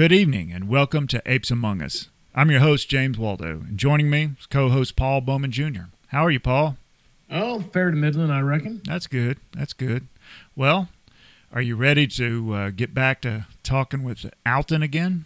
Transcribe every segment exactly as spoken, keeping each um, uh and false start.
Good evening and welcome to Apes Among Us. I'm your host, James Waldo, and joining me is co-host Paul Bowman Junior How are you, Paul? Oh, fair to middling, I reckon. That's good. That's good. Well, are you ready to uh, get back to talking with Alton again?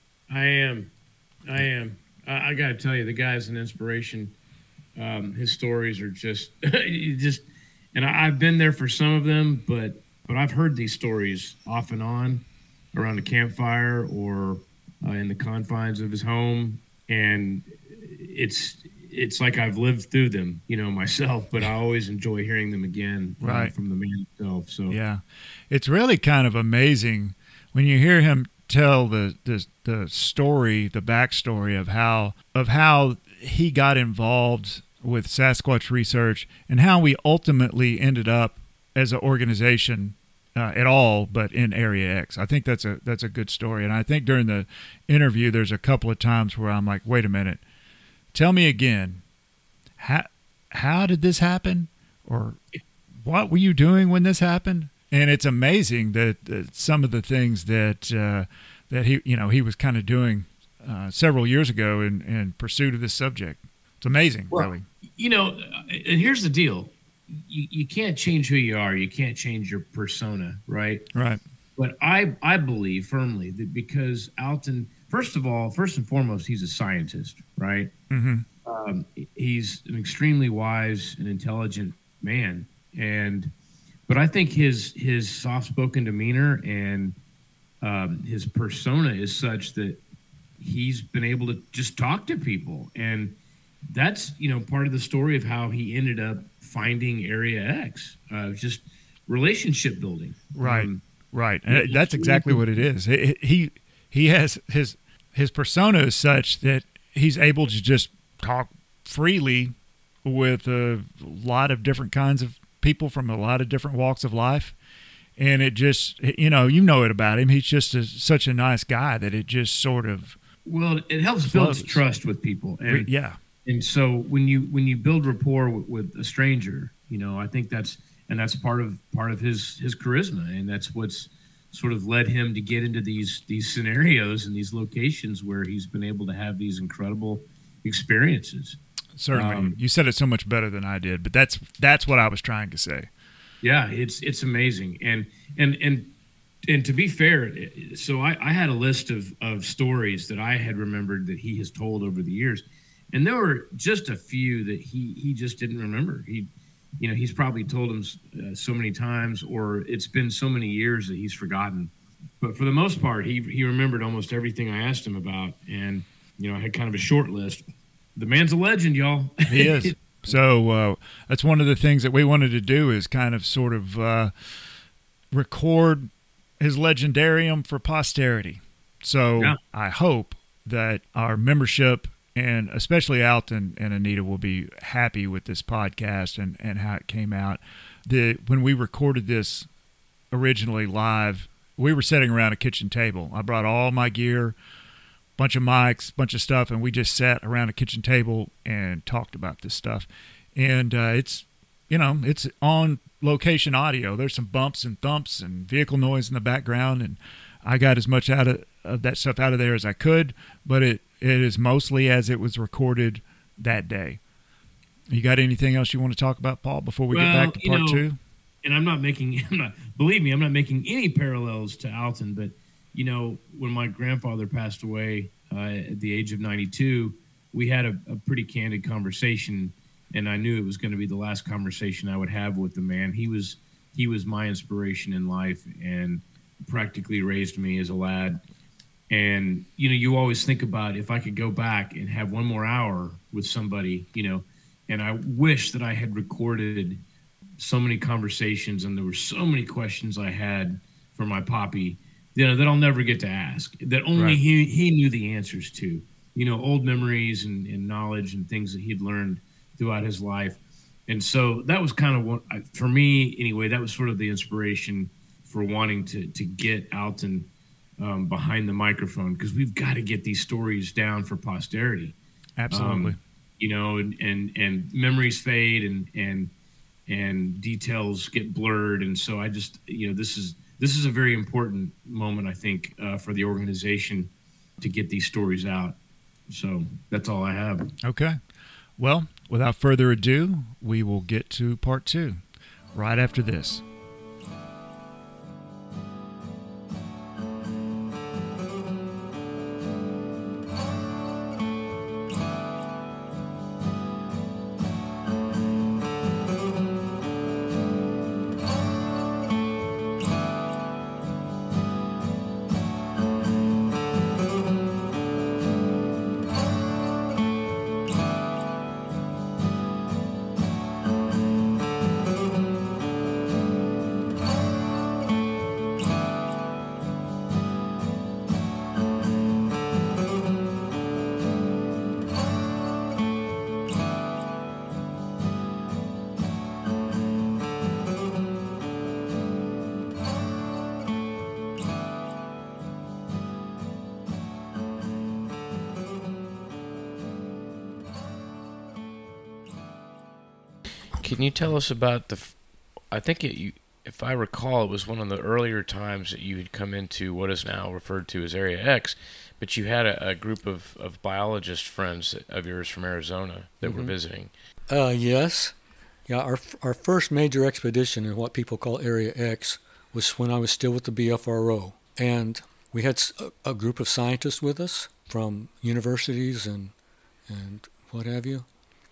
I am. I am. I, I got to tell you, the guy's an inspiration. Um, his stories are just, just, and I, I've been there for some of them, but but I've heard these stories off and on around a campfire or uh, in the confines of his home, and it's it's like I've lived through them, you know, myself. But I always enjoy hearing them again, right, uh, from the man himself. So yeah, it's really kind of amazing when you hear him tell the the the story, the backstory of how of how he got involved with Sasquatch research and how we ultimately ended up as an organization uh, at all, but in Area X. I think that's a that's a good story, and I think during the interview, there's a couple of times where I'm like, "Wait a minute, tell me again, how how did this happen, or what were you doing when this happened?" And it's amazing that, that some of the things that uh, that he you know he was kind of doing uh, several years ago in, in pursuit of this subject. It's amazing, well, really. You know, and here's the deal. You, you can't change who you are. You can't change your persona, right? Right. But I, I believe firmly that because Alton, first of all, first and foremost, he's a scientist, right? Mm-hmm. Um, he's an extremely wise and intelligent man. And but I think his his soft-spoken demeanor and um, his persona is such that he's been able to just talk to people. And that's, you know, part of the story of how he ended up finding Area X, uh, just relationship building. Right, um, right. And that's exactly what it is. He, he he has his his persona is such that he's able to just talk freely with a lot of different kinds of people from a lot of different walks of life. And it just, you know, you know it about him. He's just a, such a nice guy that it just sort of well, it helps flows. build trust with people. And yeah. And so when you when you build rapport with, with a stranger, you know, I think that's and that's part of part of his his charisma, and that's what's sort of led him to get into these these scenarios and these locations where he's been able to have these incredible experiences. Certainly, um, you said it so much better than I did, but that's that's what I was trying to say. Yeah, it's it's amazing, and and and and to be fair, so I, I had a list of of stories that I had remembered that he has told over the years. And there were just a few that he, he just didn't remember. He, you know, he's probably told them uh, so many times, or it's been so many years that he's forgotten. But for the most part, he he remembered almost everything I asked him about. And, you know, I had kind of a short list. The man's a legend, y'all. He is. So uh, that's one of the things that we wanted to do is kind of sort of uh, record his legendarium for posterity. So yeah. I hope that our membership, and especially Alton and Anita, will be happy with this podcast and, and how it came out. The when we recorded this originally live, we were sitting around a kitchen table. I brought all my gear, bunch of mics, bunch of stuff, and we just sat around a kitchen table and talked about this stuff. And uh, it's, you know, it's on location audio. There's some bumps and thumps and vehicle noise in the background, and I got as much out of, of that stuff out of there as I could, but it It is mostly as it was recorded that day. You got anything else you want to talk about, Paul, before we well, get back to part know, two? And I'm not making, I'm not, believe me, I'm not making any parallels to Alton, but, you know, when my grandfather passed away uh, at the age of ninety-two, we had a, a pretty candid conversation, and I knew it was going to be the last conversation I would have with the man. He was, he was my inspiration in life and practically raised me as a lad. And, you know, you always think about if I could go back and have one more hour with somebody, you know, and I wish that I had recorded so many conversations and there were so many questions I had for my poppy, you know, that I'll never get to ask, that only right. he, he knew the answers to, you know, old memories and, and knowledge and things that he'd learned throughout his life. And so that was kind of what, for me anyway, that was sort of the inspiration for wanting to, to get Alton Um, behind the microphone, because we've got to get these stories down for posterity. Absolutely. Um, you know, and, and, and memories fade and, and, and details get blurred. And so I just, you know, this is, this is a very important moment, I think, uh, for the organization to get these stories out. So that's all I have. Okay. Well, without further ado, we will get to part two right after this. Can you tell us about the? I think it, you, if I recall, it was one of the earlier times that you had come into what is now referred to as Area X, but you had a, a group of, of biologist friends of yours from Arizona that mm-hmm. were visiting. Uh, yes, yeah. Our our first major expedition in what people call Area X was when I was still with the B F R O, and we had a, a group of scientists with us from universities and and what have you.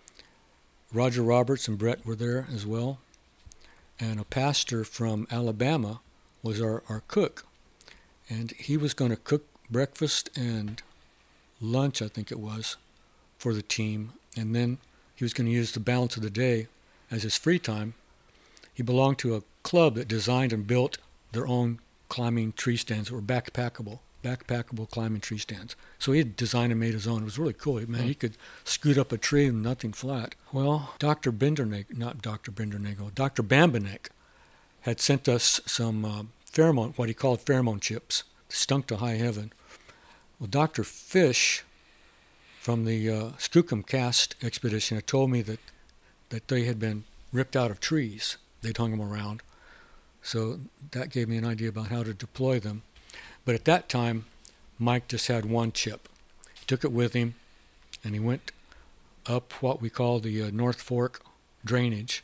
Roger Roberts and Brett were there as well. And a pastor from Alabama was our, our cook. And he was going to cook breakfast and lunch, I think it was, for the team. And then he was going to use the balance of the day as his free time. He belonged to a club that designed and built their own climbing tree stands that were backpackable. backpackable climbing tree stands. So he had designed and made his own. It was really cool. Man, he could scoot up a tree and nothing flat. Well, Doctor Bindernagel, not Doctor Bindernagel, Doctor Bambanek had sent us some uh, pheromone, what he called pheromone chips, stunk to high heaven. Well, Doctor Fish from the uh, Skookum Cast expedition had told me that, that they had been ripped out of trees. They'd hung them around. So that gave me an idea about how to deploy them. But at that time, Mike just had one chip. He took it with him, and he went up what we call the uh, North Fork drainage.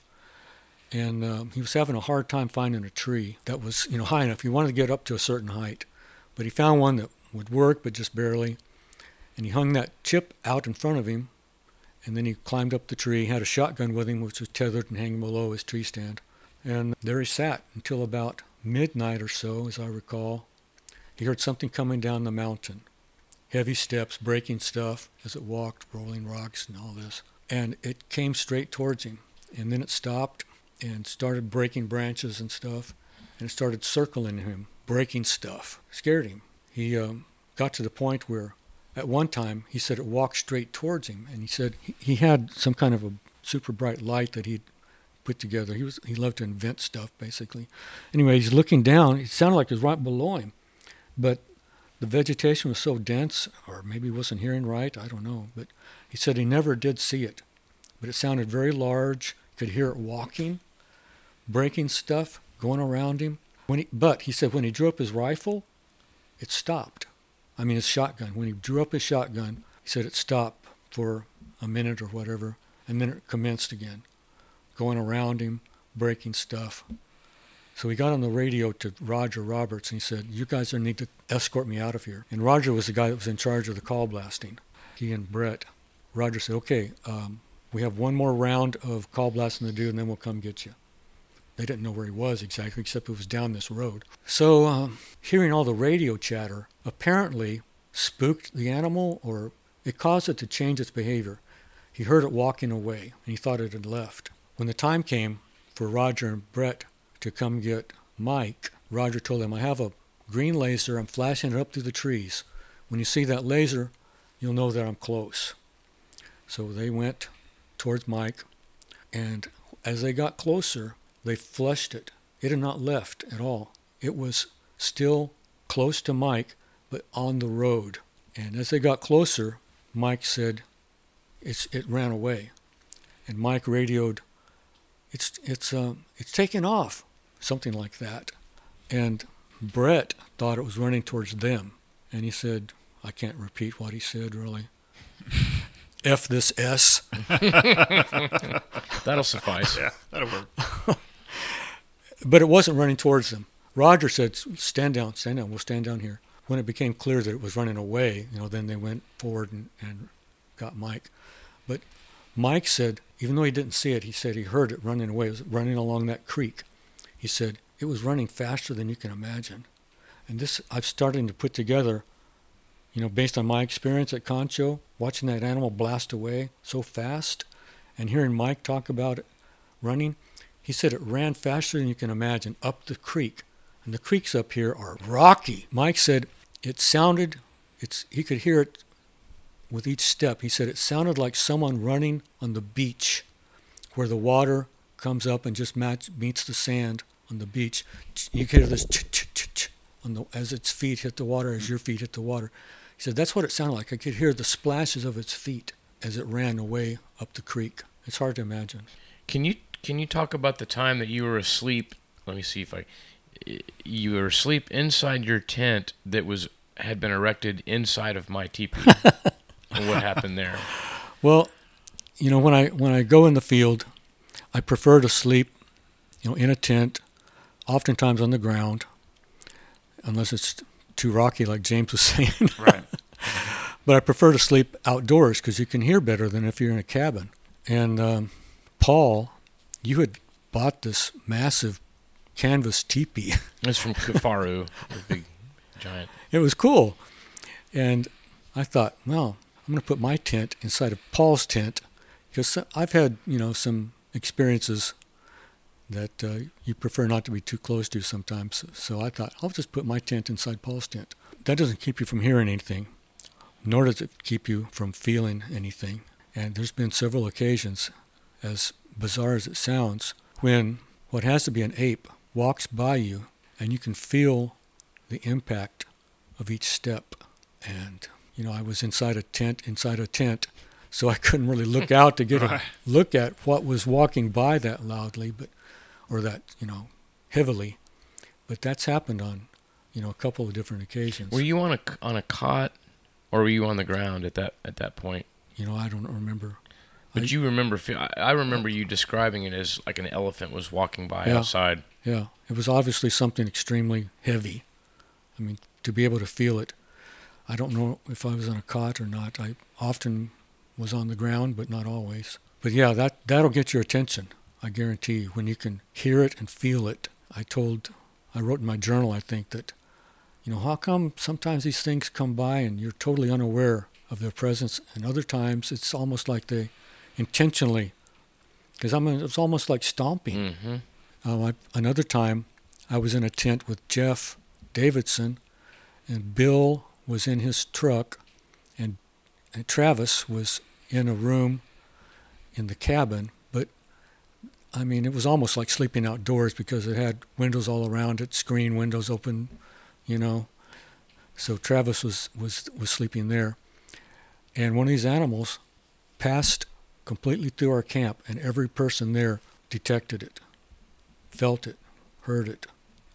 And uh, he was having a hard time finding a tree that was, you know, high enough. He wanted to get up to a certain height. But he found one that would work, but just barely. And he hung that chip out in front of him, and then he climbed up the tree, had a shotgun with him, which was tethered and hanging below his tree stand. And there he sat until about midnight or so, as I recall. He heard something coming down the mountain. Heavy steps, breaking stuff as it walked, rolling rocks and all this. And it came straight towards him. And then it stopped and started breaking branches and stuff. And it started circling him, breaking stuff. Scared him. He um, got to the point where at one time he said it walked straight towards him. And he said he, he had some kind of a super bright light that he'd put together. He was he loved to invent stuff, basically. Anyway, he's looking down. It sounded like it was right below him. But the vegetation was so dense, or maybe he wasn't hearing right, I don't know. But he said he never did see it. But it sounded very large. Could hear it walking, breaking stuff, going around him. When he, but he said when he drew up his rifle, it stopped. I mean his shotgun. When he drew up his shotgun, he said it stopped for a minute or whatever, and then it commenced again, going around him, breaking stuff. So he got on the radio to Roger Roberts, and he said, you guys are need to escort me out of here. And Roger was the guy that was in charge of the call blasting, he and Brett. Roger said, okay, um, we have one more round of call blasting to do, and then we'll come get you. They didn't know where he was exactly, except it was down this road. So um, hearing all the radio chatter apparently spooked the animal, or it caused it to change its behavior. He heard it walking away, and he thought it had left. When the time came for Roger and Brett to come get Mike, Roger told them, I have a green laser. I'm flashing it up through the trees. When you see that laser, you'll know that I'm close. So they went towards Mike, and as they got closer, they flushed it. It had not left at all. It was still close to Mike, but on the road. And as they got closer, Mike said, it's, it ran away. And Mike radioed, it's, it's, uh, it's taken off. Something like that. And Brett thought it was running towards them. And he said, I can't repeat what he said, really. F this S. That'll suffice. Yeah, that'll work. But it wasn't running towards them. Roger said, stand down, stand down, we'll stand down here. When it became clear that it was running away, you know, then they went forward and, and got Mike. But Mike said, even though he didn't see it, he said he heard it running away. It was running along that creek. He said, it was running faster than you can imagine. And this, I'm starting to put together, you know, based on my experience at Concho, watching that animal blast away so fast, and hearing Mike talk about it running, he said it ran faster than you can imagine up the creek. And the creeks up here are rocky. Mike said it sounded, it's he could hear it with each step. He said it sounded like someone running on the beach where the water comes up and just match, meets the sand on the beach. You could hear this ch-ch-ch-ch on the, as its feet hit the water, as your feet hit the water. He said that's what it sounded like. I could hear the splashes of its feet as it ran away up the creek. It's hard to imagine. Can you can you talk about the time that you were asleep? Let me see if I... You were asleep inside your tent that was had been erected inside of my teepee. And what happened there? Well, you know, when I when I go in the field, I prefer to sleep, you know, in a tent, oftentimes on the ground, unless it's too rocky, like James was saying. Right. But I prefer to sleep outdoors because you can hear better than if you're in a cabin. And um, Paul, you had bought this massive canvas teepee. It's from Kafaru, the big giant. It was cool. And I thought, well, I'm going to put my tent inside of Paul's tent because I've had, you know, some experiences that uh, you prefer not to be too close to sometimes. So I thought, I'll just put my tent inside Paul's tent. That doesn't keep you from hearing anything, nor does it keep you from feeling anything. And there's been several occasions, as bizarre as it sounds, when what has to be an ape walks by you and you can feel the impact of each step. And, you know, I was inside a tent, inside a tent, so I couldn't really look out to get right. a look at what was walking by that loudly, but or that, you know, heavily. But that's happened on, you know, a couple of different occasions. Were you on a, on a cot or were you on the ground at that at that point? You know, I don't remember. But I, you remember, I remember you describing it as like an elephant was walking by yeah, outside. Yeah, it was obviously something extremely heavy. I mean, to be able to feel it. I don't know if I was on a cot or not. I often was on the ground, but not always. But yeah, that, that'll get your attention, I guarantee you, when you can hear it and feel it. I told, I wrote in my journal, I think, that, you know, how come sometimes these things come by and you're totally unaware of their presence, and other times it's almost like they intentionally, because I mean, it's almost like stomping. Mm-hmm. Uh, I, another time, I was in a tent with Jeff Davidson, and Bill was in his truck, and, and Travis was in a room in the cabin. But I mean, it was almost like sleeping outdoors because it had windows all around it, screen windows open, you know. So Travis was was was sleeping there, and one of these animals passed completely through our camp, and every person there detected it, felt it, heard it,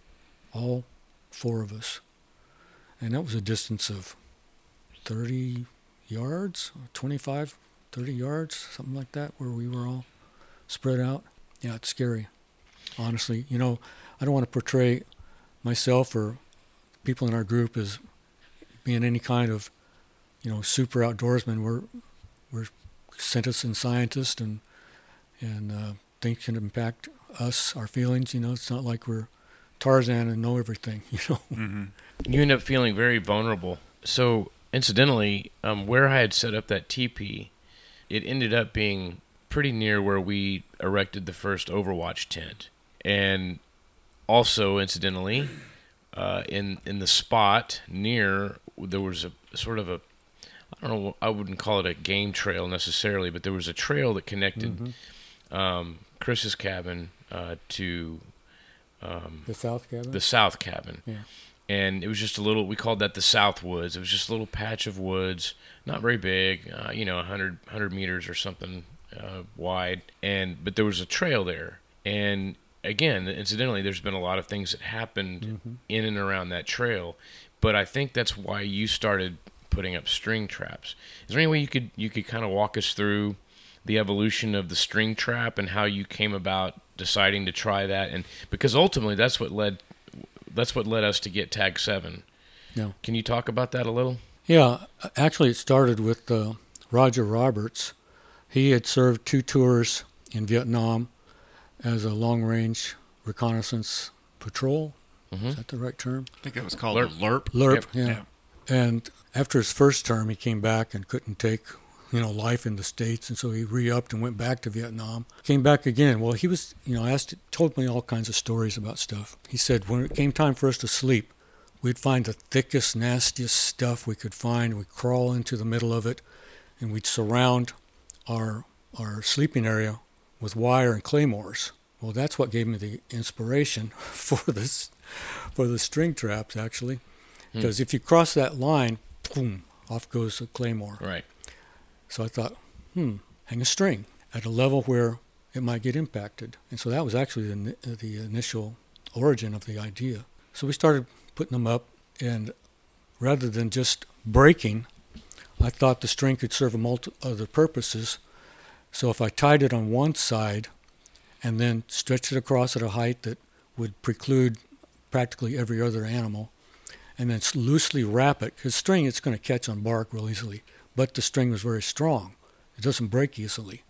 all four of us. And that was a distance of thirty yards, twenty-five, thirty yards, something like that, where we were all spread out. Yeah, it's scary, honestly. You know, I don't want to portray myself or people in our group as being any kind of, you know, super outdoorsman. We're we're citizen scientists, and and uh, things can impact us, our feelings. You know, it's not like we're Tarzan and know everything. You know. Mm-hmm. You end up feeling very vulnerable. So, incidentally, um, where I had set up that teepee, it ended up being pretty near where we erected the first Overwatch tent. And also, incidentally, uh, in in the spot near, there was a sort of a, I don't know, I wouldn't call it a game trail necessarily, but there was a trail that connected mm-hmm. um, Chris's cabin uh, to um, the south cabin. The south cabin. Yeah. And it was just a little, we called that the South Woods. It was just a little patch of woods, not very big, uh, you know, one hundred, one hundred meters or something uh, wide. And but there was a trail there. And again, incidentally, there's been a lot of things that happened mm-hmm. in and around that trail, but I think that's why you started putting up string traps. Is there any way you could you could kind of walk us through the evolution of the string trap and how you came about deciding to try that? And because ultimately that's what led that's what led us to get Tag seven. Yeah. Can you talk about that a little? Yeah, actually it started with uh, Roger Roberts. He had served two tours in Vietnam as a long-range reconnaissance patrol. Mm-hmm. Is that the right term? I think it was called LRP. LRP, LRP yep. yeah. yeah. And after his first term, he came back and couldn't take, you know, life in the States, and so he re-upped and went back to Vietnam. Came back again. Well, he was, you know, asked, told me all kinds of stories about stuff. He said when it came time for us to sleep, we'd find the thickest, nastiest stuff we could find. We'd crawl into the middle of it, and we'd surround our our sleeping area with wire and claymores. Well, that's what gave me the inspiration for this, for the string traps, actually. Because hmm. if you cross that line, boom, off goes a claymore. Right. So I thought, hmm, hang a string at a level where it might get impacted. And so that was actually the, the initial origin of the idea. So we started putting them up, and rather than just breaking, I thought the string could serve a multi other purposes. So if I tied it on one side and then stretched it across at a height that would preclude practically every other animal, and then loosely wrap it, because string, it's going to catch on bark real easily, but the string was very strong. It doesn't break easily.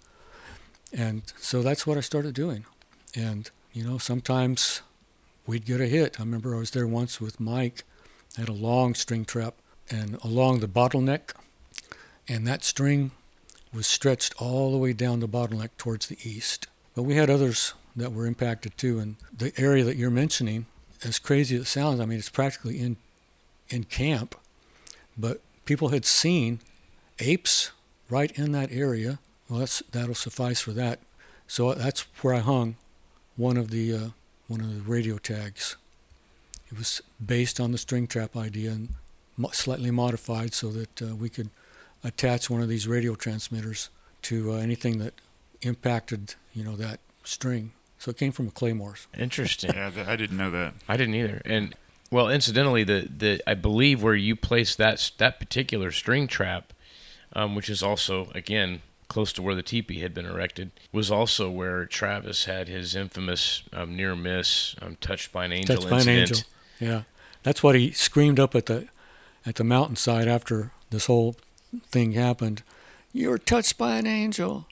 And so that's what I started doing. And, you know, sometimes we'd get a hit. I remember I was there once with Mike, had a long string trap, and along the bottleneck, and that string was stretched all the way down the bottleneck towards the east. But we had others that were impacted too, and the area that you're mentioning, as crazy as it sounds, I mean, it's practically in in camp, but people had seen apes right in that area. Well, that's that'll suffice for that. So that's where I hung one of the uh, one of the radio tags. It was based on the string trap idea and mo- slightly modified so that uh, we could attach one of these radio transmitters to uh, anything that impacted, you know, that string. So it came from a claymores. Interesting. Yeah, I didn't know that. I didn't either. And well, incidentally, the, the I believe where you placed that that particular string trap, um, which is also again close to where the teepee had been erected, was also where Travis had his infamous um, near miss, um, touched by an angel touched by incident. An angel. Yeah, that's what he screamed up at the at the mountainside after this whole thing happened. You were touched by an angel.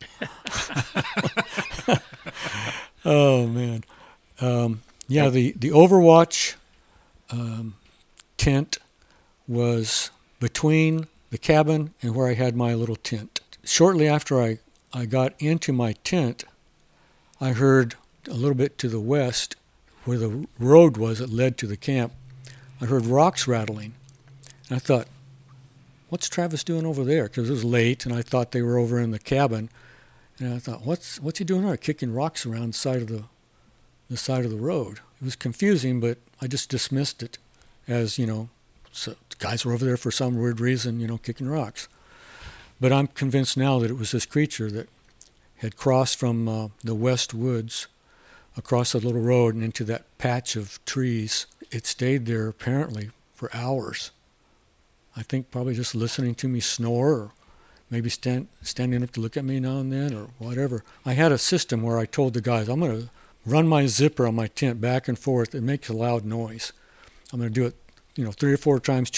Oh man, um, yeah. The the Overwatch um, tent was between the cabin and where I had my little tent. Shortly after I, I got into my tent, I heard a little bit to the west, where the road was that led to the camp, I heard rocks rattling. And I thought, what's Travis doing over there? Because it was late, and I thought they were over in the cabin. And I thought, what's what's he doing there? Kicking rocks around the side of the the side of the road. It was confusing, but I just dismissed it as, you know, so guys were over there for some weird reason, you know, kicking rocks. But I'm convinced now that it was this creature that had crossed from uh, the west woods across the little road and into that patch of trees. It stayed there apparently for hours. I think probably just listening to me snore, or maybe stand, standing up to look at me now and then, or whatever. I had a system where I told the guys, I'm going to run my zipper on my tent back and forth. It makes a loud noise. I'm going to do it, you know, three or four times.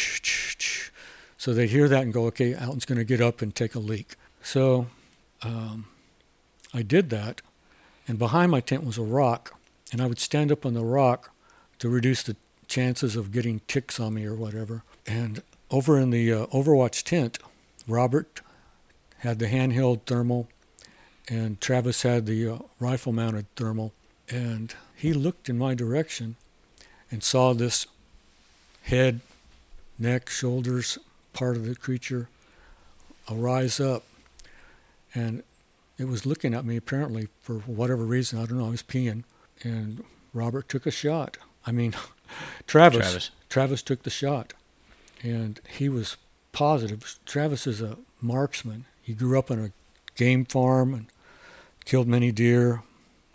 So they hear that and go, okay, Alton's going to get up and take a leak. So um, I did that, and behind my tent was a rock, and I would stand up on the rock to reduce the chances of getting ticks on me or whatever. And over in the uh, Overwatch tent, Robert had the handheld thermal, and Travis had the uh, rifle-mounted thermal. And he looked in my direction and saw this head, neck, shoulders, part of the creature arise up. And it was looking at me apparently for whatever reason. I don't know, I was peeing. And Robert took a shot. I mean, Travis, Travis. Travis took the shot. And he was positive. Travis is a marksman. He grew up on a game farm and killed many deer,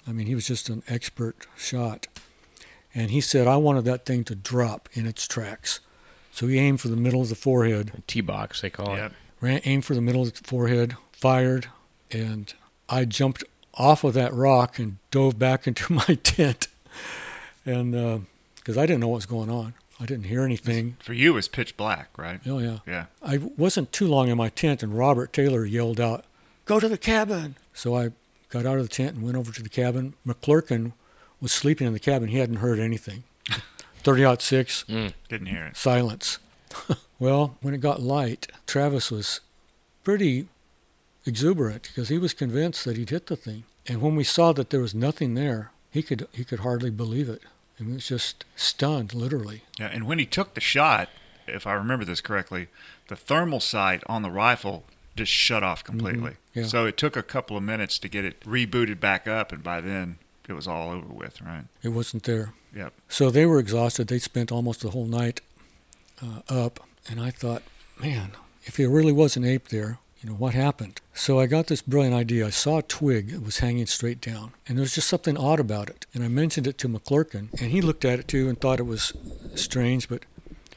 I mean, he was just an expert shot. And he said, I wanted that thing to drop in its tracks. So he aimed for the middle of the forehead. T-box, they call Yep. it. Ran, aimed for the middle of the forehead, fired, and I jumped off of that rock and dove back into my tent. And because uh, I didn't know what was going on. I didn't hear anything. For you, it's pitch black, right? Oh, yeah. Yeah. I wasn't too long in my tent, and Robert Taylor yelled out, "Go to the cabin!" So I got out of the tent and went over to the cabin. McClurkin was sleeping in the cabin. He hadn't heard anything. thirty aught six, Mm. Didn't hear it. silence. Well, when it got light, Travis was pretty exuberant because he was convinced that he'd hit the thing. And when we saw that there was nothing there, he could he could hardly believe it. I mean, he was just stunned, literally. Yeah, and when he took the shot, if I remember this correctly, the thermal sight on the rifle just shut off completely. Mm-hmm. Yeah. So it took a couple of minutes to get it rebooted back up, and by then it was all over with, right? It wasn't there. Yep. So they were exhausted. They spent almost the whole night uh, up, and I thought, man, if there really was an ape there, you know, what happened? So I got this brilliant idea. I saw a twig that was hanging straight down, and there was just something odd about it. And I mentioned it to McClurkin, and he looked at it too and thought it was strange, but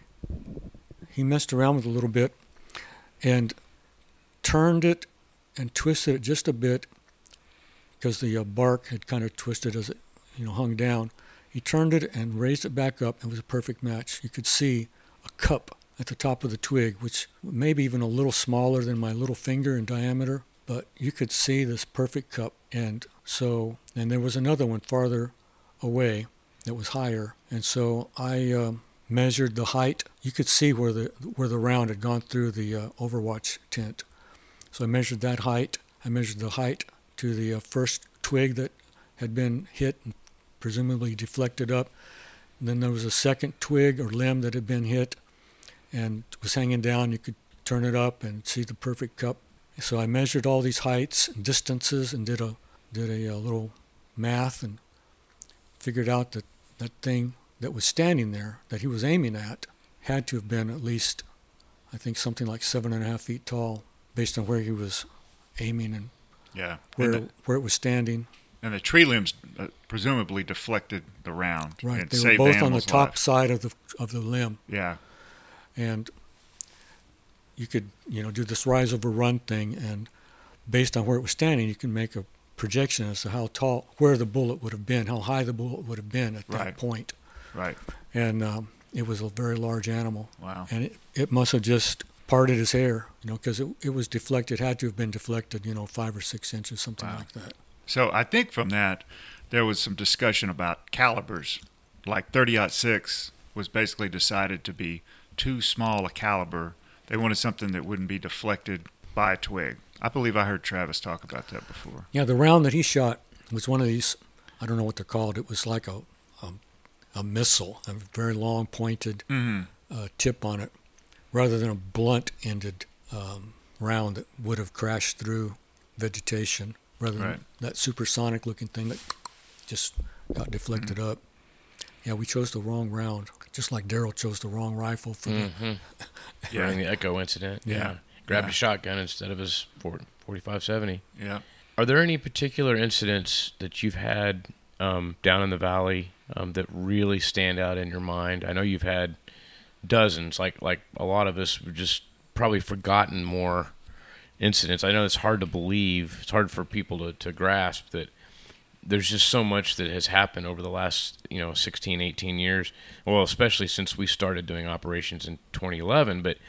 he messed around with it a little bit and turned it and twisted it just a bit because the uh, bark had kind of twisted as it, you know, hung down. He turned it and raised it back up. It was a perfect match. You could see a cup at the top of the twig, which maybe even a little smaller than my little finger in diameter, but you could see this perfect cup. And so, and there was another one farther away that was higher. And so I um, measured the height. You could see where the where the round had gone through the uh, Overwatch tent. So I measured that height. I measured the height to the uh, first twig that had been hit and presumably deflected up. And then there was a second twig or limb that had been hit and was hanging down. You could turn it up and see the perfect cup. So I measured all these heights and distances and did a did a, a little math and figured out that that thing that was standing there that he was aiming at had to have been at least, I think, something like seven and a half feet tall based on where he was aiming and Yeah. where And the, where it was standing. and the tree limbs uh, presumably deflected the round. Right, and they were saved both on the animal's top life. side of the of the limb. Yeah. And you could, you know, do this rise over run thing, and based on where it was standing, you can make a projection as to how tall, where the bullet would have been, how high the bullet would have been at that Right. point. Right. And um, it was a very large animal. Wow. And it, it must have just parted his hair, you know, because it, it was deflected, had to have been deflected, you know, five or six inches, something Wow. like that. So I think from that, there was some discussion about calibers. Like thirty aught six was basically decided to be too small a caliber. They wanted something that wouldn't be deflected by a twig. I believe I heard Travis talk about that before. Yeah, the round that he shot was one of these, I don't know what they're called. It was like a a, a missile, a very long pointed Mm-hmm. uh, tip on it, rather than a blunt-ended um, round that would have crashed through vegetation, rather than Right. that supersonic-looking thing that just got deflected Mm-hmm. up. Yeah, we chose the wrong round, just like Daryl chose the wrong rifle for the Mm-hmm. Yeah. During the Echo incident. Yeah. Grabbed Yeah. a shotgun instead of his forty-five seventy. Yeah. Are there any particular incidents that you've had um, down in the valley um, that really stand out in your mind? I know you've had dozens, like like a lot of us have just probably forgotten more incidents. I know it's hard to believe. It's hard for people to, to grasp that there's just so much that has happened over the last, you know, sixteen, eighteen years. Well, especially since we started doing operations in twenty eleven. But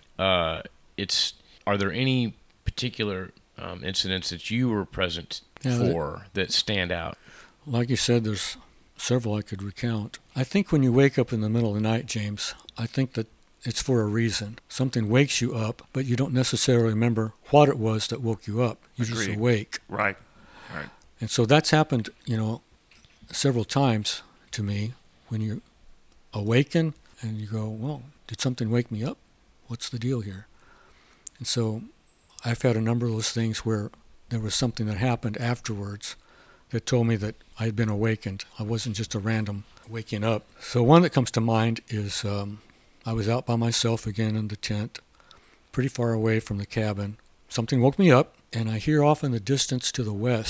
uh, it's are there any particular um, incidents that you were present Yeah, that- for that stand out? Like you said, there's several I could recount. I think when you wake up in the middle of the night, James, I think that it's for a reason. Something wakes you up, but you don't necessarily remember what it was that woke you up. You're just Agreed. awake. Right. Right. And so that's happened, you know, several times to me when you awaken and you go, well, did something wake me up? What's the deal here? And so I've had a number of those things where there was something that happened afterwards that told me that I had been awakened. I wasn't just a random waking up. So one that comes to mind is um, I was out by myself again in the tent, pretty far away from the cabin. Something woke me up, and I hear off in the distance to the west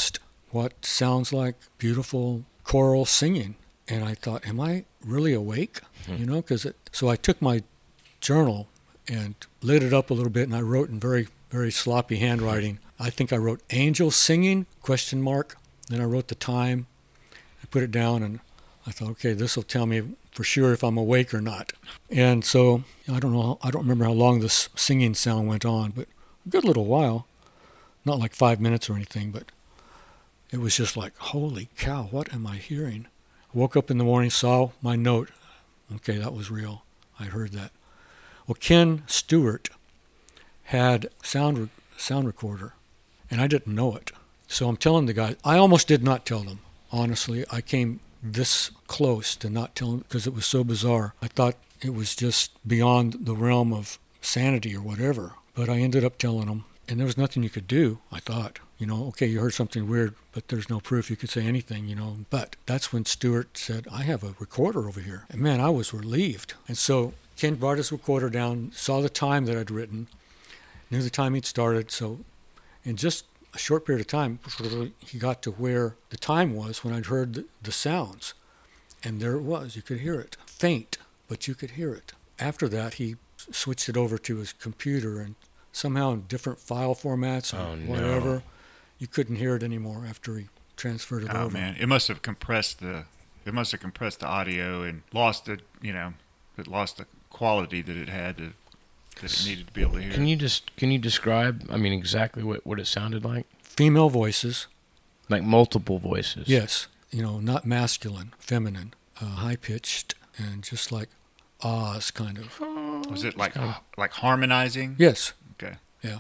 what sounds like beautiful choral singing. And I thought, am I really awake? Mm-hmm. You know, because so I took my journal and lit it up a little bit, and I wrote in very, very sloppy handwriting. I think I wrote angels singing, question mark. Then I wrote the time. I put it down, and I thought, okay, this will tell me for sure if I'm awake or not. And so I don't know, I don't remember how long this singing sound went on, but a good little while. Not like five minutes or anything, but it was just like, holy cow, what am I hearing? I woke up in the morning, saw my note. Okay, that was real. I heard that. Well, Ken Stewart had sound re- sound recorder, and I didn't know it. So I'm telling the guys, I almost did not tell them. Honestly, I came this close to not telling them because it was so bizarre. I thought it was just beyond the realm of sanity or whatever. But I ended up telling them, and there was nothing you could do, I thought. You know, okay, you heard something weird, but there's no proof you could say anything, you know. But that's when Stewart said, I have a recorder over here. And man, I was relieved. And so Ken brought his recorder down, saw the time that I'd written, knew the time he'd started. So in just a short period of time, he got to where the time was when I'd heard the, the sounds. And there it was. You could hear it. Faint, but you could hear it. After that, he switched it over to his computer, and somehow in different file formats or oh, whatever, no. you couldn't hear it anymore after he transferred it oh, over. Oh man, it must have compressed the it must have compressed the audio and lost it. You know, it lost the quality that it had to that it needed to be able to hear. Can you just can you describe? I mean, exactly what what it sounded like? Female voices, like multiple voices. Yes, you know, not masculine, feminine, uh, high pitched, and just like ahs, kind of. Was it like kind of, like harmonizing? Yes. Okay. Yeah.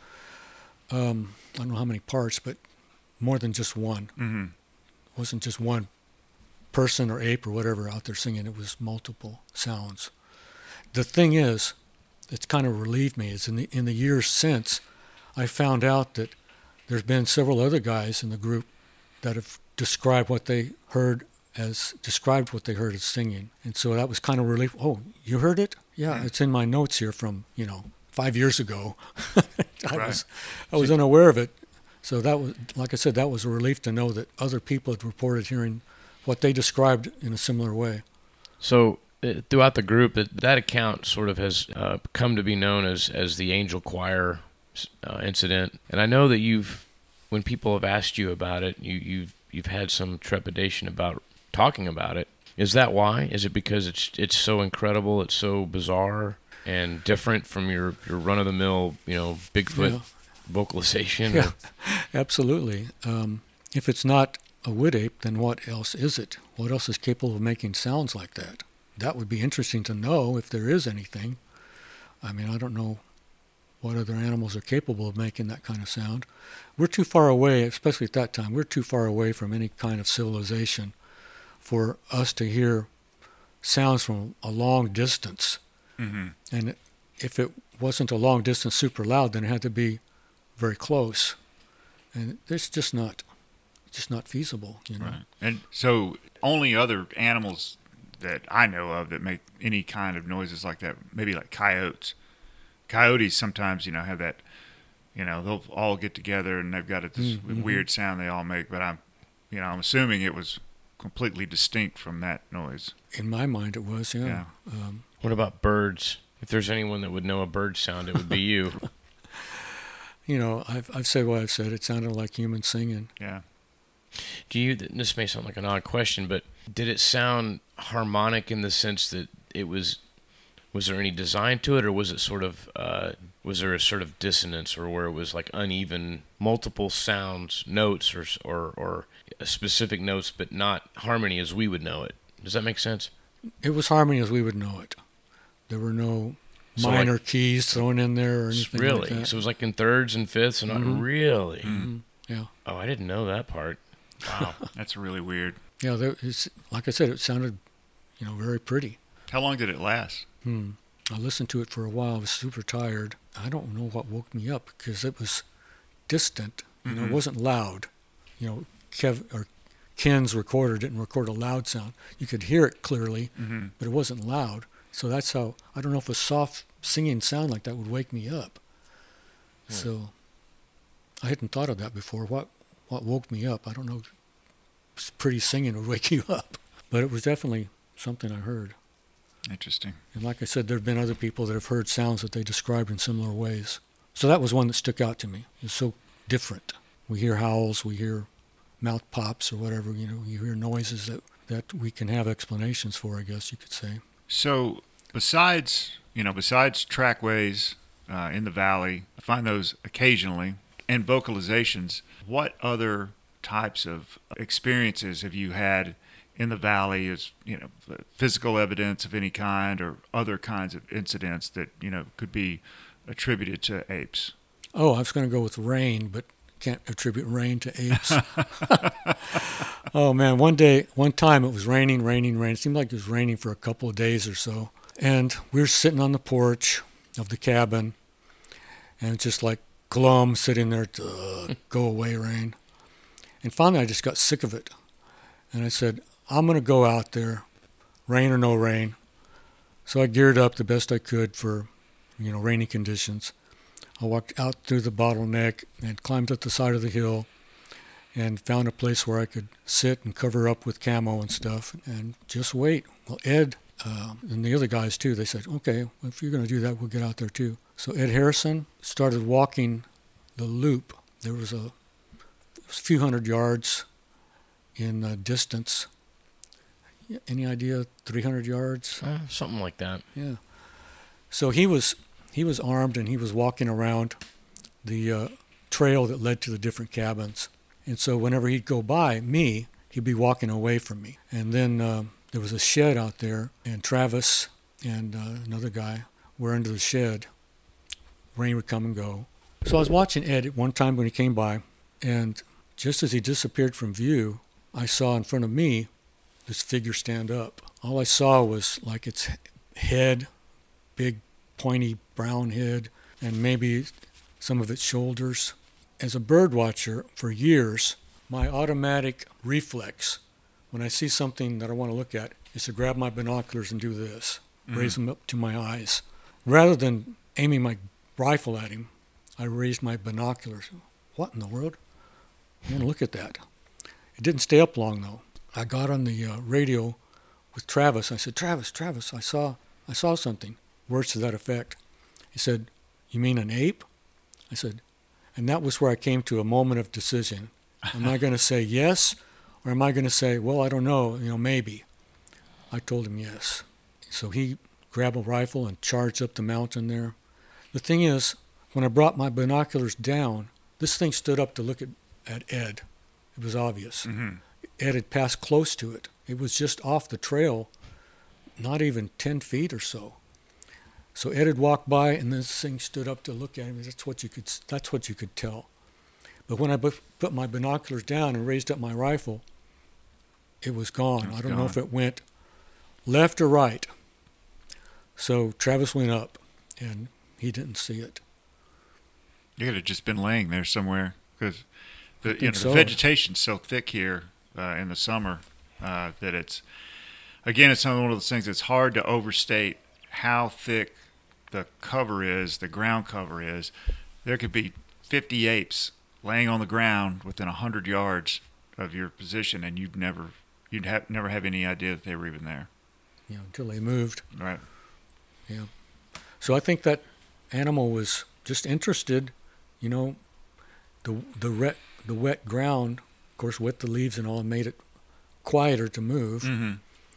Um, I don't know how many parts, but more than just one. Mm-hmm. It wasn't just one person or ape or whatever out there singing. It was multiple sounds. The thing is, it's kind of relieved me, is in the in the years since, I found out that there's been several other guys in the group that have described what they heard as described what they heard as singing, and so that was kind of relief. Oh, you heard it? Yeah, it's in my notes here from you know five years ago. I right. was I was unaware of it, so that was, like I said, that was a relief to know that other people had reported hearing what they described in a similar way. So uh, throughout the group, that that account sort of has uh, come to be known as as the Angel Choir uh, incident, and I know that you've, when people have asked you about it, you you've you've had some trepidation about talking about it. Is that why? Is it because it's it's so incredible, it's so bizarre and different from your, your run-of-the-mill, you know, Bigfoot yeah. vocalization? Yeah, absolutely. Um, if it's not a wood ape, then what else is it? What else is capable of making sounds like that? That would be interesting to know if there is anything. I mean, I don't know what other animals are capable of making that kind of sound. We're too far away, especially at that time, we're too far away from any kind of civilization for us to hear sounds from a long distance. Mm-hmm. And if it wasn't a long distance super loud, then it had to be very close. And it's just not just not feasible, you know. Right. And so only other animals that I know of that make any kind of noises like that, maybe like coyotes. Coyotes sometimes, you know, have that, you know, they'll all get together and they've got a, this mm-hmm. weird sound they all make, but I'm, you know, I'm assuming it was completely distinct from that noise. In my mind, it was, yeah. yeah. Um, what about birds? If there's anyone that would know a bird sound, it would be you. You know, I've I've said what I've said. It sounded like humans singing. Yeah. Do you? This may sound like an odd question, but did it sound harmonic in the sense that it was? Was there any design to it, or was it sort of? Uh, was there a sort of dissonance, or where it was like uneven, multiple sounds, notes, or or or specific notes, but not harmony as we would know it? Does that make sense? It was harmony as we would know it. There were no so minor like, keys thrown in there or anything really? like that. So it was like in thirds and fifths, and mm-hmm. not really. Mm-hmm. Yeah. Oh, I didn't know that part. Wow, that's really weird. Yeah, there, it's, like I said, it sounded, you know, very pretty. How long did it last? Hmm. I listened to it for a while. I was super tired. I don't know what woke me up because it was distant. You mm-hmm. know, it wasn't loud. You know, Kev or Ken's recorder didn't record a loud sound. You could hear it clearly, mm-hmm. but it wasn't loud. So that's how, I don't know if a soft singing sound like that would wake me up. Hmm. So I hadn't thought of that before. What what woke me up. I don't know. Pretty singing would wake you up. But it was definitely something I heard. Interesting. And like I said, there have been other people that have heard sounds that they described in similar ways. So that was one that stuck out to me. It's so different. We hear howls, we hear mouth pops or whatever, you know, you hear noises that, that we can have explanations for, I guess you could say. So besides, you know, besides trackways uh, in the valley, I find those occasionally, and vocalizations, what other types of experiences have you had in the valley, as, you know, physical evidence of any kind or other kinds of incidents that, you know, could be attributed to apes? Oh, I was going to go with rain, but can't attribute rain to apes. Oh, man, one day, one time it was raining, raining, raining. It seemed like it was raining for a couple of days or so. And we were sitting on the porch of the cabin, and it's just like glum sitting there, go away, rain. And finally I just got sick of it. And I said, I'm going to go out there, rain or no rain. So I geared up the best I could for, you know, rainy conditions. I walked out through the bottleneck and climbed up the side of the hill and found a place where I could sit and cover up with camo and stuff and just wait. Well, Ed uh, and the other guys too, they said, okay, well, if you're going to do that, we'll get out there too. So Ed Harrison started walking the loop. There was a, it was a few hundred yards in uh, distance. Any idea? three hundred yards? Uh, something like that. Yeah. So he was he was armed and he was walking around the uh, trail that led to the different cabins. And so whenever he'd go by me, he'd be walking away from me. And then uh, there was a shed out there, and Travis and uh, another guy were under the shed. Rain would come and go. So I was watching Ed at one time when he came by, and just as he disappeared from view, I saw in front of me this figure stand up. All I saw was like its head, big pointy brown head, and maybe some of its shoulders. As a bird watcher for years, my automatic reflex when I see something that I want to look at is to grab my binoculars and do this, mm-hmm. raise them up to my eyes. Rather than aiming my rifle at him, I raised my binoculars. What in the world? I'm going to look at that. It didn't stay up long, though. I got on the uh, radio with Travis. I said, Travis, Travis, I saw I saw something. Words to that effect. He said, you mean an ape? I said, and that was where I came to a moment of decision. Am I going to say yes, or am I going to say, well, I don't know, you know, maybe? I told him yes. So he grabbed a rifle and charged up the mountain there. The thing is, when I brought my binoculars down, this thing stood up to look at, at Ed. It was obvious. Mm-hmm. Ed had passed close to it. It was just off the trail, not even ten feet or so. So Ed had walked by, and this thing stood up to look at him. That's what you could. That's what you could tell. But when I put my binoculars down and raised up my rifle, it was gone. It was I don't gone. know if it went left or right. So Travis went up, and he didn't see it. You could have just been laying there somewhere, because the you know so. the vegetation's so thick here uh, in the summer uh, that it's again it's one of those things that's hard to overstate how thick the cover is, the ground cover is. There could be fifty apes laying on the ground within a hundred yards of your position, and you'd never you'd have never have any idea that they were even there. Yeah, until they moved. Right. Yeah. So I think that animal was just interested, you know, the the wet the wet ground, of course, wet the leaves and all, and made it quieter to move. Mm-hmm.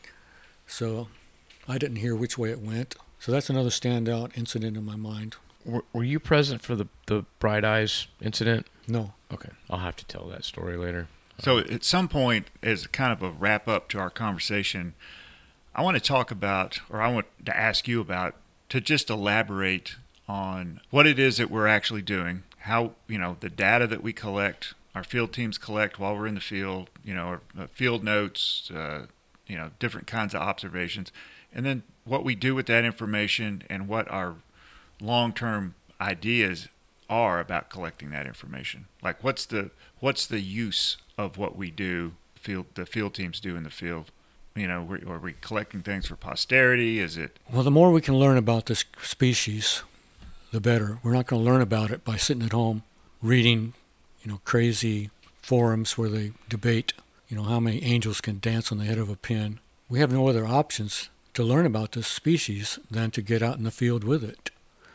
So I didn't hear which way it went. So that's another standout incident in my mind. Were, were you present for the, the Bright Eyes incident? No. Okay. I'll have to tell that story later. So at some point, as kind of a wrap up to our conversation, I want to talk about, or I want to ask you about, to just elaborate on what it is that we're actually doing, how, you know, the data that we collect, our field teams collect while we're in the field, you know, our field notes, uh, you know, different kinds of observations, and then what we do with that information and what our long-term ideas are about collecting that information. Like, what's the what's the use of what we do, field the field teams do in the field? You know, are we collecting things for posterity? Is it? Well, the more we can learn about this species, the better. We're not going to learn about it by sitting at home reading, you know, crazy forums where they debate, you know, how many angels can dance on the head of a pin. We have no other options to learn about this species than to get out in the field with it.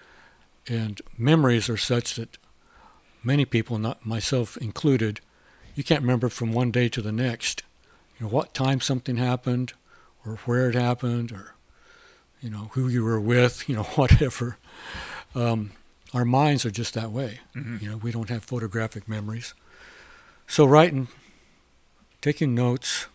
And memories are such that many people, not myself included, you can't remember from one day to the next, you know, what time something happened, or where it happened, or, you know, who you were with, you know, whatever. Um, our minds are just that way. Mm-hmm. You know, we don't have photographic memories. So writing, taking notes,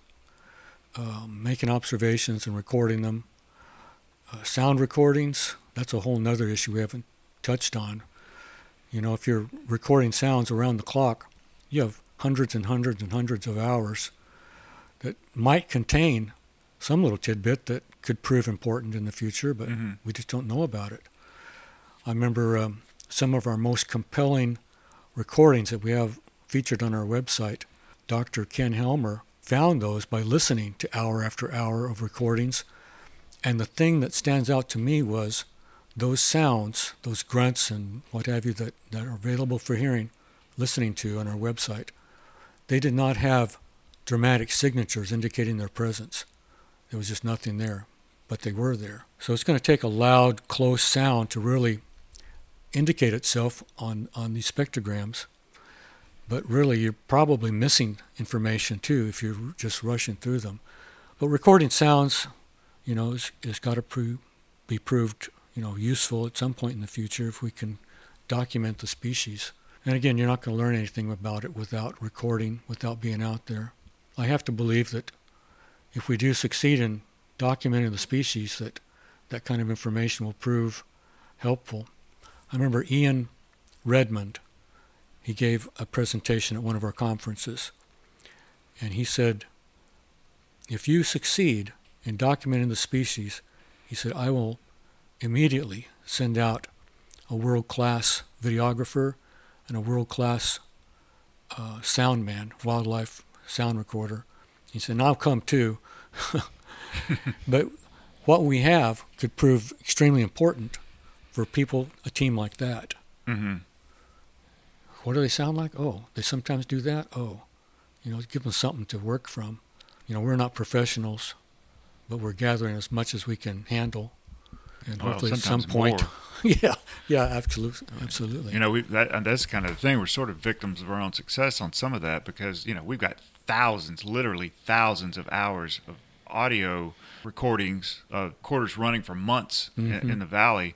um, making observations and recording them. Uh, sound recordings, that's a whole nother issue we haven't touched on. You know, if you're recording sounds around the clock, you have hundreds and hundreds and hundreds of hours that might contain some little tidbit that could prove important in the future, but mm-hmm. we just don't know about it. I remember um, some of our most compelling recordings that we have featured on our website. Doctor Ken Helmer found those by listening to hour after hour of recordings, and the thing that stands out to me was those sounds, those grunts and what have you that, that are available for hearing, listening to on our website, they did not have dramatic signatures indicating their presence. There was just nothing there, but they were there. So it's going to take a loud, close sound to really indicate itself on, on these spectrograms. But really, you're probably missing information, too, if you're just rushing through them. But recording sounds, you know, is, is got to prove, be proved, you know, useful at some point in the future if we can document the species. And again, you're not going to learn anything about it without recording, without being out there. I have to believe that if we do succeed in documenting the species, that that kind of information will prove helpful. I remember Ian Redmond, he gave a presentation at one of our conferences, and he said, if you succeed in documenting the species, he said, I will immediately send out a world-class videographer and a world-class uh, sound man, wildlife sound recorder. He said, and I'll come too. But what we have could prove extremely important for people, a team like that. Mm-hmm. What do they sound like? Oh, they sometimes do that? Oh, you know, give them something to work from. You know, we're not professionals, but we're gathering as much as we can handle. And well, hopefully at some point, yeah, yeah, absolutely, absolutely. You know, we that, and that's kind of the thing. We're sort of victims of our own success on some of that because, you know, we've got thousands, literally thousands of hours of audio recordings, uh, recorders running for months mm-hmm. in, in the valley,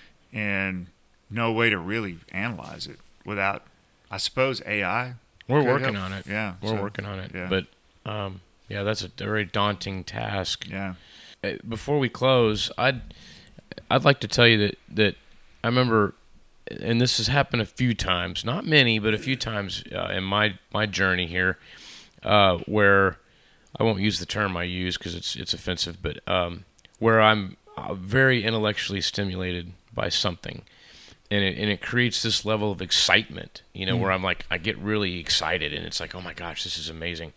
and no way to really analyze it without, I suppose, A I. We're working help. on it. Yeah, we're so, working on it. Yeah. But um, yeah, that's a very daunting task. Yeah. Before we close, I'd I'd like to tell you that that I remember, and this has happened a few times, not many, but a few times uh, in my my journey here, uh, where I won't use the term I use because it's it's offensive, but um, where I'm very intellectually stimulated by something. And it and it creates this level of excitement, you know, mm. where I'm like, I get really excited, and it's like, oh my gosh, this is amazing,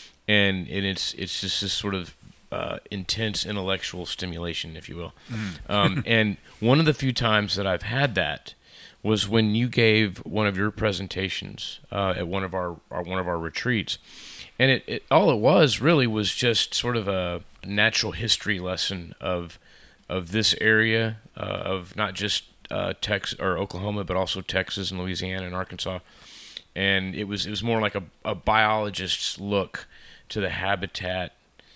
and and it's it's just this sort of uh, intense intellectual stimulation, if you will. Mm. um, and one of the few times that I've had that was when you gave one of your presentations uh, at one of our, our one of our retreats, and it, it all it was really was just sort of a natural history lesson of of this area uh, of not just Uh, Texas or Oklahoma, but also Texas and Louisiana and Arkansas, and it was it was more like a, a biologist's look to the habitat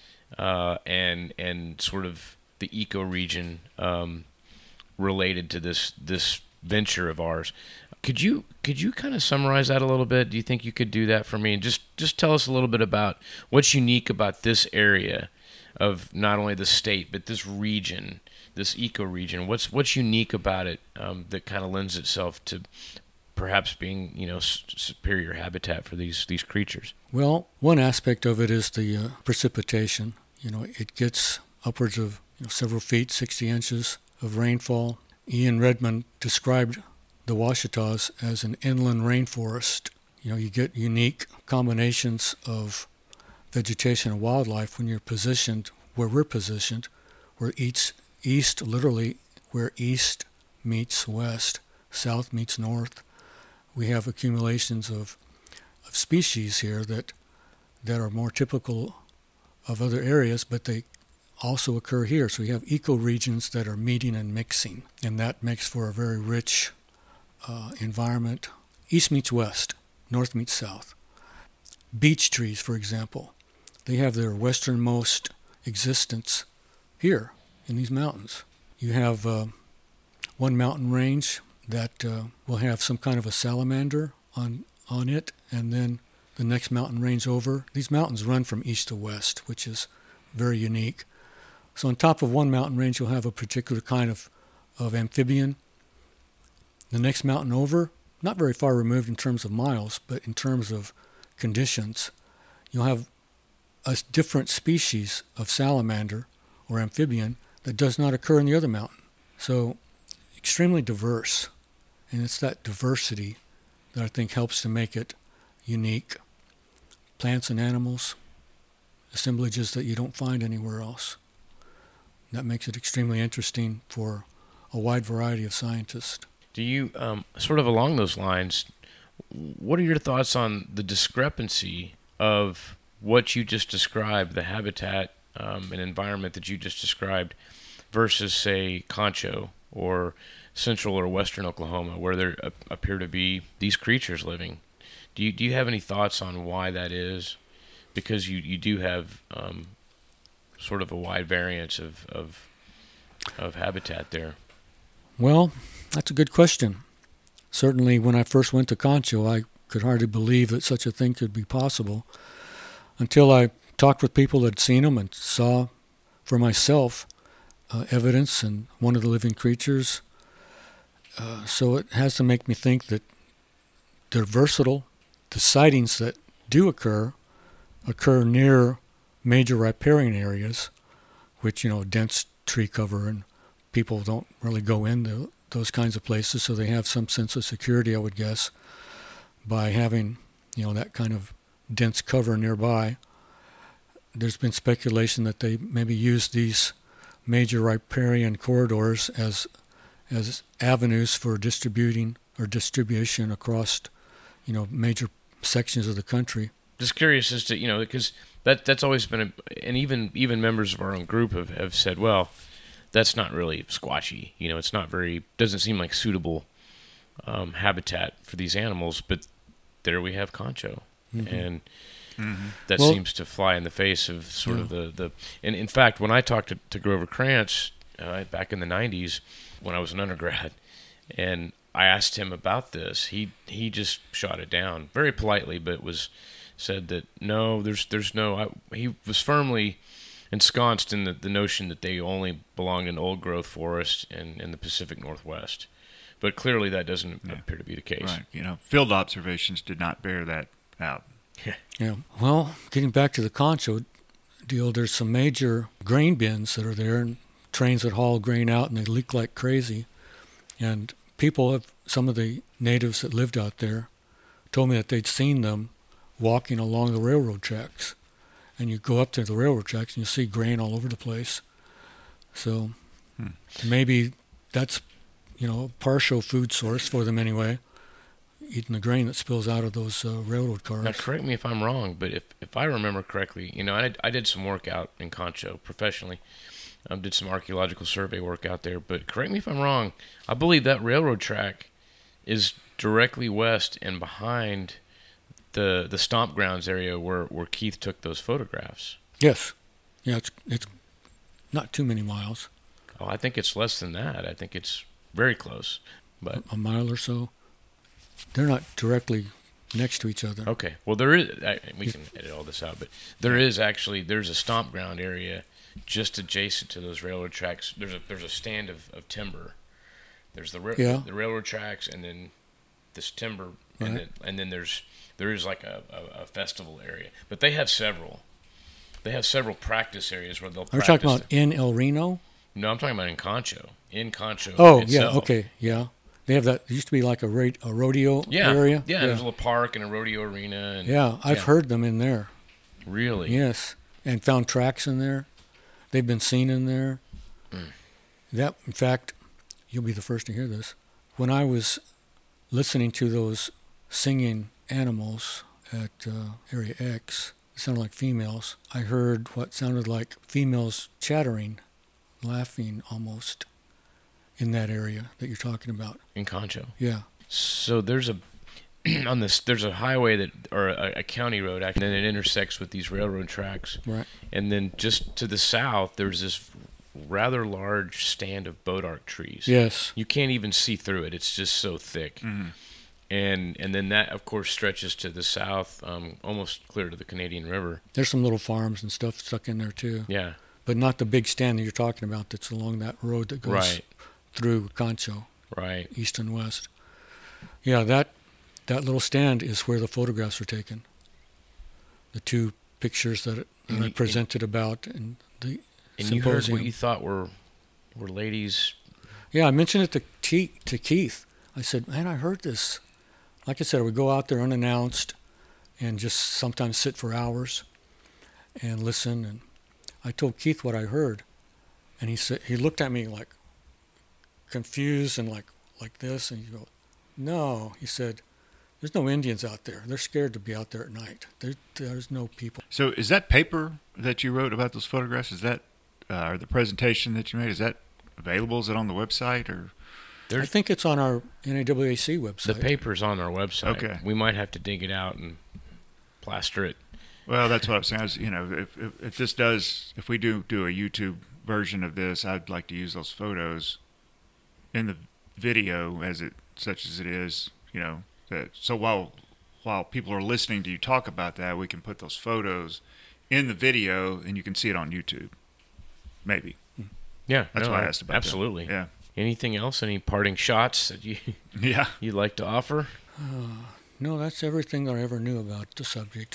uh, and and sort of the ecoregion um, related to this this venture of ours. Could you could you kind of summarize that a little bit? Do you think you could do that for me and just just tell us a little bit about what's unique about this area of not only the state but this region? This ecoregion, what's what's unique about it um, that kind of lends itself to perhaps being, you know, s- superior habitat for these these creatures? Well, one aspect of it is the uh, precipitation. You know, it gets upwards of you know, several feet, sixty inches of rainfall. Ian Redmond described the Ouachitas as an inland rainforest. You know, you get unique combinations of vegetation and wildlife when you're positioned where we're positioned, where each east, literally, where east meets west, south meets north. We have accumulations of of species here that that are more typical of other areas, but they also occur here. So you have ecoregions that are meeting and mixing, and that makes for a very rich uh, environment. East meets west, north meets south. Beech trees, for example, they have their westernmost existence here in these mountains. You have uh, one mountain range that uh, will have some kind of a salamander on, on it, and then the next mountain range over. These mountains run from east to west, which is very unique. So on top of one mountain range, you'll have a particular kind of, of amphibian. The next mountain over, not very far removed in terms of miles, but in terms of conditions, you'll have a different species of salamander or amphibian that does not occur in the other mountain. So extremely diverse. And it's that diversity that I think helps to make it unique. Plants and animals, assemblages that you don't find anywhere else. That makes it extremely interesting for a wide variety of scientists. Do you, um, sort of along those lines, what are your thoughts on the discrepancy of what you just described, the habitat um, and environment that you just described, versus, say, Concho or central or western Oklahoma, where there uh, appear to be these creatures living? Do you do you have any thoughts on why that is? Because you, you do have um, sort of a wide variance of, of of habitat there. Well, that's a good question. Certainly, when I first went to Concho, I could hardly believe that such a thing could be possible until I talked with people that had seen them and saw for myself uh, evidence and one of the living creatures. Uh, so it has to make me think that they're versatile. The sightings that do occur occur near major riparian areas, which, you know, dense tree cover, and people don't really go into those kinds of places, so they have some sense of security, I would guess, by having, you know, that kind of dense cover nearby. There's been speculation that they maybe use these major riparian corridors as as avenues for distributing or distribution across, you know, major sections of the country. Just curious as to, you know, because that that's always been, a, and even even members of our own group have, have said, well, that's not really squashy. You know, it's not very, doesn't seem like suitable um, habitat for these animals. But there we have Concho, mm-hmm. and mm-hmm. that well, seems to fly in the face of sort yeah. of the, the. And in fact, when I talked to, to Grover Krantz uh, back in the nineties, when I was an undergrad, and I asked him about this, he he just shot it down very politely, but was said that no, there's there's no. I, he was firmly ensconced in the, the notion that they only belonged in old growth forest and in the Pacific Northwest. But clearly that doesn't yeah. appear to be the case. Right. You know, field observations did not bear that out. Yeah. Well, getting back to the Concho deal, there's some major grain bins that are there, and trains that haul grain out, and they leak like crazy. And people have, some of the natives that lived out there told me that they'd seen them walking along the railroad tracks. And you go up to the railroad tracks and you see grain all over the place. So hmm. maybe that's, you know, a partial food source for them anyway, eating the grain that spills out of those uh, railroad cars. Now, correct me if I'm wrong, but if, if I remember correctly, you know, I, I did some work out in Concho professionally. I um, did some archaeological survey work out there, but correct me if I'm wrong, I believe that railroad track is directly west and behind the the stomp grounds area where, where Keith took those photographs. Yes. Yeah, it's it's not too many miles. Oh, I think it's less than that. I think it's very close. But a, a mile or so. They're not directly next to each other. Okay. Well, there is, I, we can edit all this out, but there is actually, there's a stomp ground area just adjacent to those railroad tracks. There's a there's a stand of, of timber. There's the, ra- yeah. the railroad tracks, and then this timber, right. and then and then there's there is like a, a, a festival area. But they have several. They have several practice areas where they'll Are you practice. talking about the, in El Reno? No, I'm talking about in Concho. In Concho Oh, itself. yeah, okay, yeah. They have that, it used to be like a, ra- a rodeo yeah, area. Yeah, yeah, there's a little park and a rodeo arena. And, yeah, I've yeah. heard them in there. Really? Yes, and found tracks in there. They've been seen in there. Mm. That, in fact, you'll be the first to hear this. When I was listening to those singing animals at uh, Area X. It sounded like females. I heard what sounded like females chattering, laughing almost, in that area that you're talking about. In Concho. Yeah. So there's a on this there's a highway that or a, a county road, and then it intersects with these railroad tracks. Right. And then just to the south, there's this rather large stand of bodark trees. Yes. You can't even see through it. It's just so thick. Mm-hmm. And and then that, of course, stretches to the south, um, almost clear to the Canadian River. There's some little farms and stuff stuck in there, too. Yeah. But not the big stand that you're talking about that's along that road that goes Right. through Concho, Right. east and west. Yeah, that that little stand is where the photographs were taken. The two pictures that, that And I you- presented about in the And you heard symposium. what you thought were were ladies. Yeah, I mentioned it to, T, to Keith. I said, man, I heard this. Like I said, I would go out there unannounced and just sometimes sit for hours and listen. And I told Keith what I heard. And he said, he looked at me like confused and like, like this. And he goes, no, he said, there's no Indians out there. They're scared to be out there at night. There, there's no people. So is that paper that you wrote about those photographs, is that, uh, or the presentation that you made, is that available? Is it on the website or? There's- I think it's on our N A W A C website. The paper's on our website. Okay. We might have to dig it out and plaster it. Well, that's what I was saying. I was, you know, if, if if this does, if we do do a YouTube version of this, I'd like to use those photos in the video as it, such as it is, you know, that so while while people are listening to you talk about that, we can put those photos in the video and you can see it on YouTube. Maybe. Yeah. That's no, why I asked about that. Absolutely. Yeah. Anything else? Any parting shots that you Yeah. you'd like to offer? No, that's everything that I ever knew about the subject.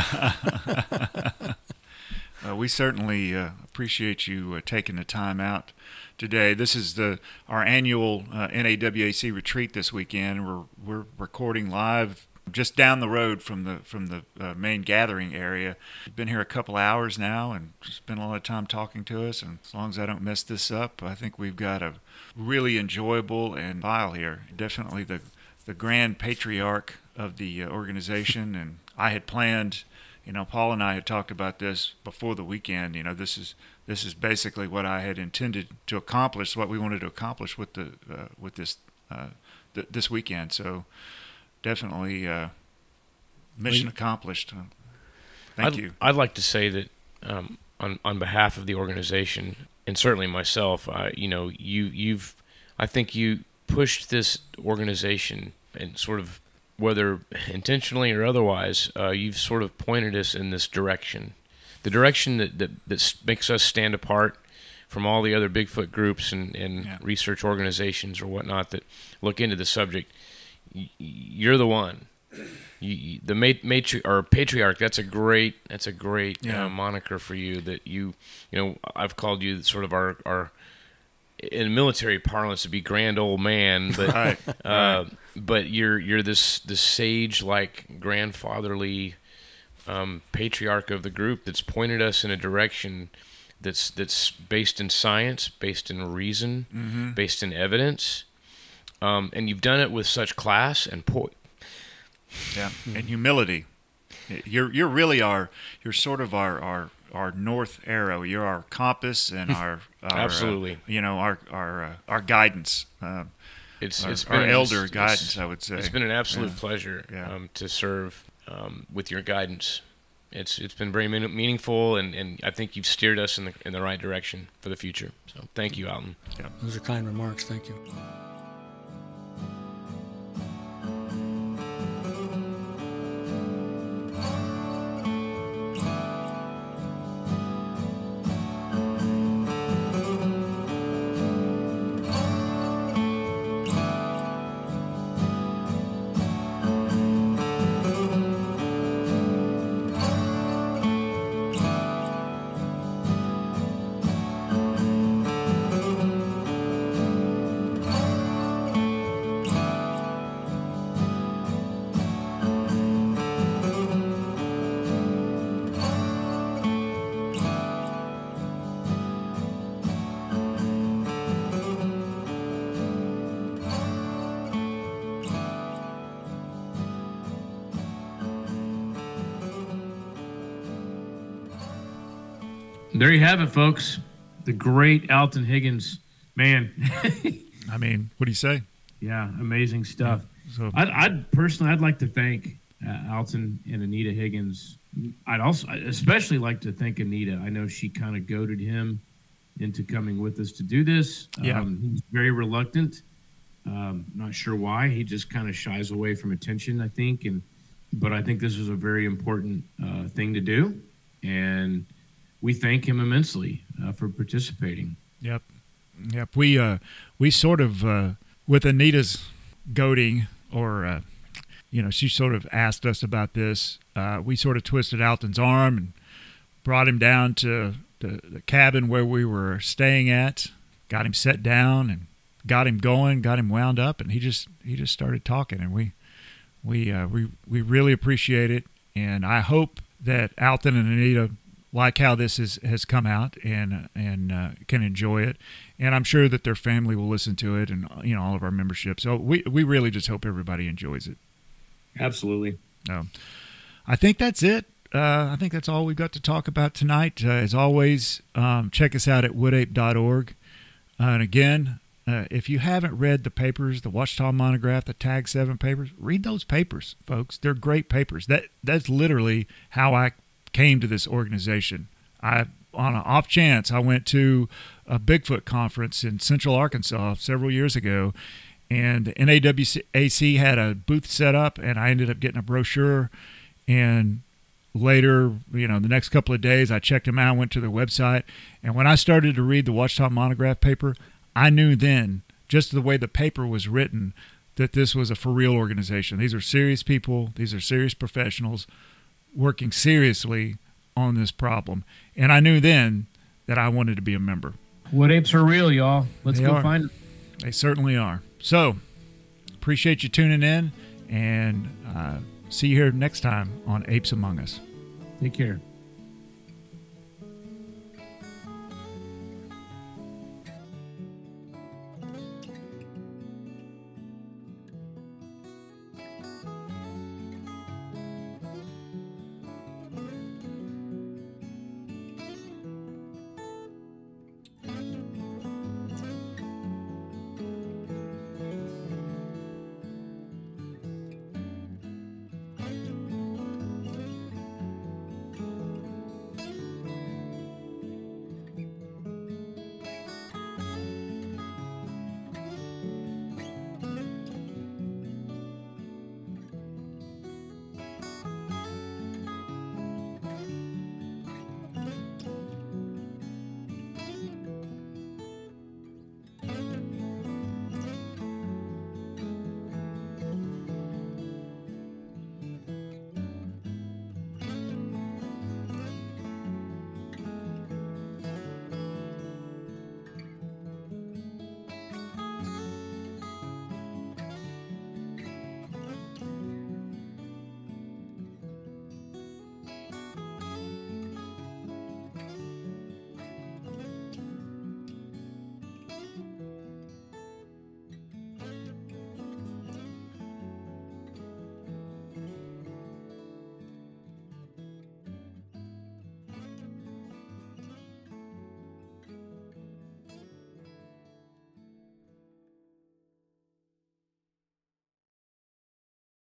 Uh, we certainly uh, appreciate you uh, taking the time out today. This is the our annual uh, N A W A C retreat this weekend. We're we're recording live just down the road from the from the uh, main gathering area. We've been here a couple hours now and spent a lot of time talking to us. And as long as I don't mess this up, I think we've got a really enjoyable and file here. Definitely the the grand patriarch of the uh, organization, and I had planned. You know, Paul and I had talked about this before the weekend. You know, this is this is basically what I had intended to accomplish, what we wanted to accomplish with the uh, with this uh, th- this weekend. So definitely uh, mission Well, accomplished. Uh, thank I'd, you. I'd like to say that um, on on behalf of the organization and certainly myself, I, you know, you you've I think you pushed this organization and sort of, whether intentionally or otherwise, uh, you've sort of pointed us in this direction, the direction that, that, that makes us stand apart from all the other Bigfoot groups and, and Yeah. research organizations or whatnot that look into the subject. Y- You're the one. You, you, the mat- matri- or patriarch. That's a great. That's a great Yeah. uh, moniker for you. That you, you know, I've called you sort of our our. In military parlance, to be grand old man, but Right. uh, but you're you're this this sage like grandfatherly um, patriarch of the group that's pointed us in a direction that's that's based in science, based in reason, Mm-hmm. based in evidence, um, and you've done it with such class and poise. Yeah, and humility. You're you're really our you're sort of our our, our north arrow. You're our compass and our, our Absolutely. uh, you know our our uh, our guidance. Uh, It's our, it's our been an- elder it's- guidance, I would say. It's been an absolute Yeah. pleasure Yeah. um, to serve um, with your guidance. It's it's been very mean- meaningful, and, and I think you've steered us in the in the right direction for the future. So thank you, Alton. Those are kind remarks. Thank you. There you have it, folks. The great Alton Higgins, man. I mean, what do you say? Yeah, amazing stuff. Yeah, so. I'd, I'd personally, I'd like to thank uh, Alton and Anita Higgins. I'd also, I'd especially like to thank Anita. I know she kind of goaded him into coming with us to do this. Yeah. Um, he's very reluctant. Um, not sure why. He just kind of shies away from attention, I think. And but I think this is a very important uh, thing to do, and we thank him immensely uh, for participating. Yep, yep. We uh, we sort of uh, with Anita's goading, or uh, you know, she sort of asked us about this. Uh, we sort of twisted Alton's arm and brought him down to the, the cabin where we were staying at, got him set down and got him going, got him wound up, and he just he just started talking, and we we uh, we we really appreciate it, and I hope that Alton and Anita like how this is, has come out and and uh, can enjoy it, and I'm sure that their family will listen to it, and you know all of our membership. So we we really just hope everybody enjoys it. Absolutely. Um, I think that's it. Uh, I think that's all we've got to talk about tonight. Uh, as always, um, check us out at wood ape dot org. Uh, and again, uh, if you haven't read the papers, the Ouachita Monograph, the Tag seven papers, read those papers, folks. They're great papers. That That's literally how I came to this organization. I, on an off chance, I went to a Bigfoot conference in Central Arkansas several years ago, and the N A W A C had a booth set up, and I ended up getting a brochure. And later, you know, the next couple of days, I checked them out, went to their website, and when I started to read the Ouachita Monograph paper, I knew then, just the way the paper was written, that this was a for real organization. These are serious people. These are serious professionals working seriously on this problem. And I knew then that I wanted to be a member. Wood apes are real, y'all. Let's They go are. find them. They certainly are. So, appreciate you tuning in, and uh, see you here next time on Apes Among Us. Take care.